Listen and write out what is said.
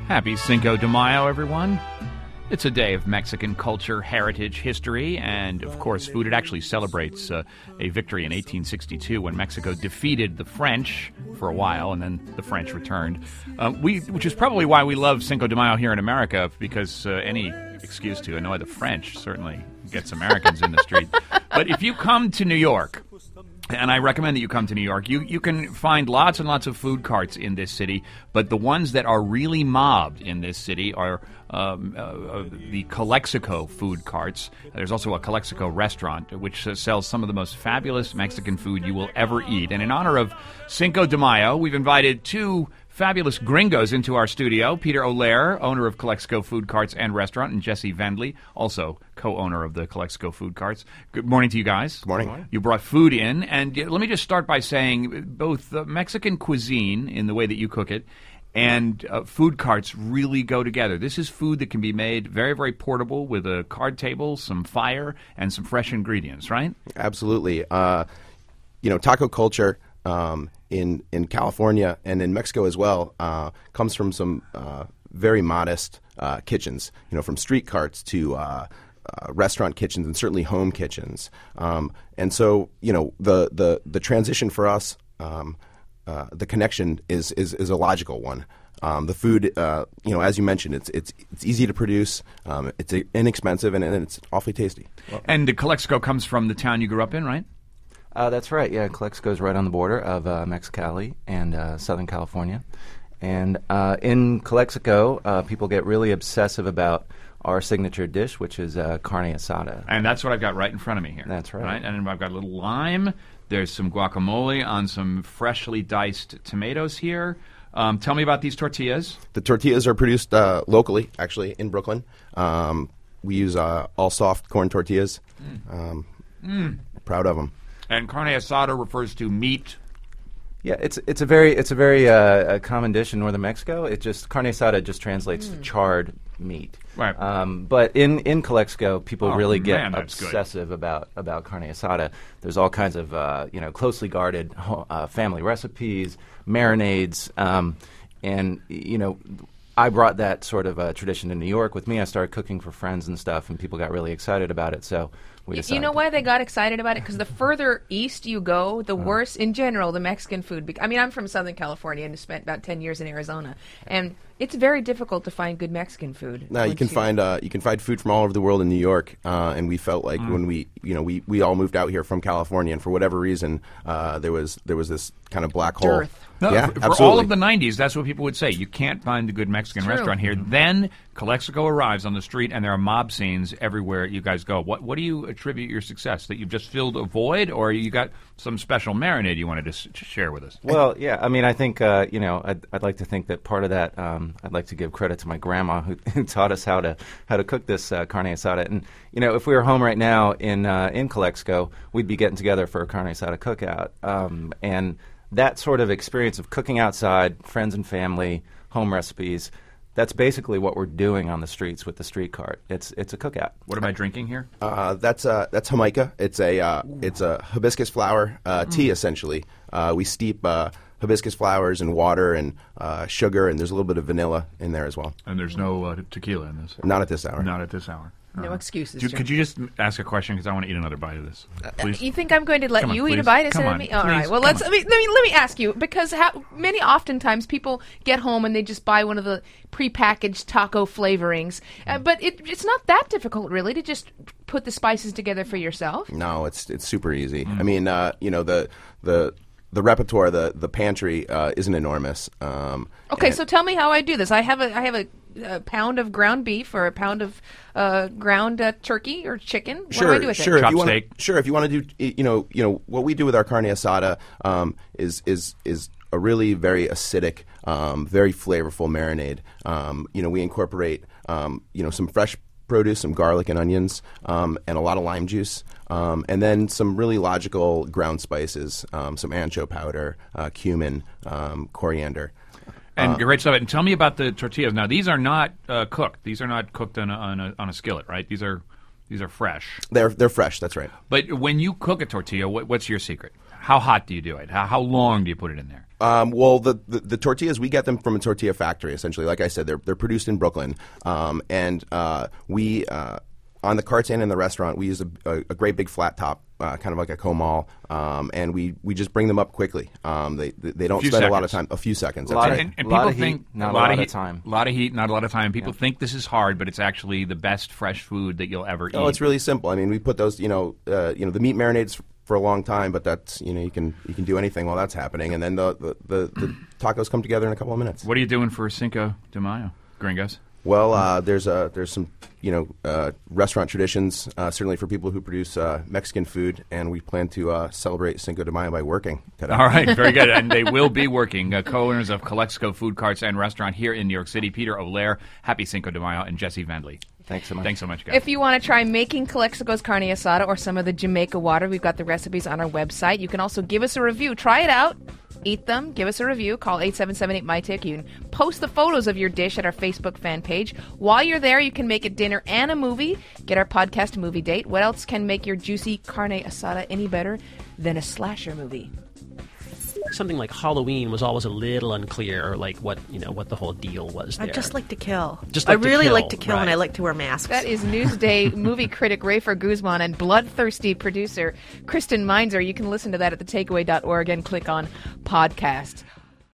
Happy Cinco de Mayo, everyone. It's a day of Mexican culture, heritage, history, and, of course, food. It actually celebrates a victory in 1862 when Mexico defeated the French for a while, and then the French returned. Which is probably why we love Cinco de Mayo here in America, because any excuse to annoy the French certainly gets Americans in the street. But if you come to New York, and I recommend that you come to New York, you can find lots and lots of food carts in this city, but the ones that are really mobbed in this city are the Calexico food carts. There's also a Calexico restaurant, which sells some of the most fabulous Mexican food you will ever eat. And in honor of Cinco de Mayo, we've invited two fabulous gringos into our studio. Peter Olaire, owner of Calexico Food Carts and Restaurant, and Jesse Vendley, also co-owner of the Calexico Food Carts. Good morning to you guys. Good morning. You brought food in, and let me just start by saying both Mexican cuisine, in the way that you cook it, and food carts really go together. This is food that can be made very, very portable with a card table, some fire, and some fresh ingredients, right? Absolutely. Taco culture in California and in Mexico as well comes from some very modest kitchens, from street carts to restaurant kitchens and certainly home kitchens. And so, the transition for us, the connection is a logical one. The food, as you mentioned, it's easy to produce, it's inexpensive, and it's awfully tasty. And the Calexico comes from the town you grew up in, right? That's right. Yeah, Calexico is right on the border of Mexicali and Southern California. And in Calexico, people get really obsessive about our signature dish, which is carne asada. And that's what I've got right in front of me here. That's right. And I've got a little lime. There's some guacamole on some freshly diced tomatoes here. Tell me about these tortillas. The tortillas are produced locally, actually, in Brooklyn. We use all soft corn tortillas. Proud of them. And carne asada refers to meat. Yeah, it's a very common dish in northern Mexico. Carne asada just translates to charred meat. Right. But in Calexico, people really get that's obsessive about carne asada. There's all kinds of closely guarded family recipes, marinades, and I brought that sort of tradition to New York with me. I started cooking for friends and stuff, and people got really excited about it. So we decided. You know why they got excited about it? Because the further east you go, the worse, in general, the Mexican food. I mean, I'm from Southern California and spent about 10 years in Arizona, and it's very difficult to find good Mexican food. No, you can find food from all over the world in New York, and we felt like when we all moved out here from California, and for whatever reason, there was this kind of black hole. Dearth. No, yeah, for absolutely. all of the 90s, that's what people would say. You can't find a good Mexican restaurant here. Then Calexico arrives on the street, and there are mob scenes everywhere you guys go. What do you attribute your success? That you've just filled a void, or you got some special marinade you wanted to share with us? Well, yeah. I mean, I think, I'd like to think that part of that, I'd like to give credit to my grandma who taught us how to cook this carne asada. And, if we were home right now in Calexico, we'd be getting together for a carne asada cookout. And that sort of experience of cooking outside, friends and family, home recipes, that's basically what we're doing on the streets with the street cart. It's a cookout. What am I drinking here? That's Jamaica. It's a hibiscus flower tea, essentially. We steep hibiscus flowers in water and sugar, and there's a little bit of vanilla in there as well. And there's no tequila in this? Not at this hour. Not at this hour. No excuses. Could you just ask a question, because I want to eat another bite of this? Please. You think I'm going to let Come on, you eat please. a bite instead Come of on, me? All please. right. Well, Come let me ask you, because oftentimes people get home and they just buy one of the prepackaged taco flavorings, but it's not that difficult really to just put the spices together for yourself. No, it's super easy. I mean, the repertoire, the pantry isn't enormous. Okay, so tell me how I do this. I have a pound of ground beef or a pound of ground turkey or chicken. What do I do with sure. it? Chop If you want to do, what we do with our carne asada is a really very acidic, very flavorful marinade. We incorporate some fresh produce, some garlic and onions, and a lot of lime juice, and then some really logical ground spices, some ancho powder, cumin, coriander. And great stuff. And tell me about the tortillas. Now, these are not cooked. These are not cooked on a skillet, right? These are fresh. They're fresh. That's right. But when you cook a tortilla, what's your secret? How hot do you do it? How long do you put it in there? Well, the tortillas, we get them from a tortilla factory, essentially. Like I said, they're produced in Brooklyn, and we on the carts and in the restaurant we use a great big flat top, kind of like a Comal, and we just bring them up quickly. They don't spend a lot of time. A few seconds. That's right. And people think not a lot of time. A lot of heat, not a lot of time. People think this is hard, but it's actually the best fresh food that you'll ever eat. Oh, it's really simple. I mean, we put those, the meat marinades for a long time, but that's you can do anything while that's happening, and then the tacos come together in a couple of minutes. What are you doing for Cinco de Mayo, Gringos? Well, there's some restaurant traditions, certainly for people who produce Mexican food, and we plan to celebrate Cinco de Mayo by working today. All right, very good, and they will be working. Co-owners of Calexico Food Carts and Restaurant here in New York City, Peter O'Leary, happy Cinco de Mayo, and Jesse Van Lee. Thanks so much. Thanks so much, guys. If you want to try making Calexico's carne asada or some of the Jamaica water, we've got the recipes on our website. You can also give us a review. Try it out. Eat them. Give us a review. Call 877-8-MY-TICK. You can post the photos of your dish at our Facebook fan page. While you're there, you can make it dinner and a movie. Get our podcast movie date. What else can make your juicy carne asada any better than a slasher movie? Something like Halloween was always a little unclear, like what the whole deal was there. I just like to kill. Just like I really to kill, like to kill, right. and I like to wear masks. That is Newsday movie critic Rafer Guzman and bloodthirsty producer Kristen Meinzer. You can listen to that at thetakeaway.org and click on podcast.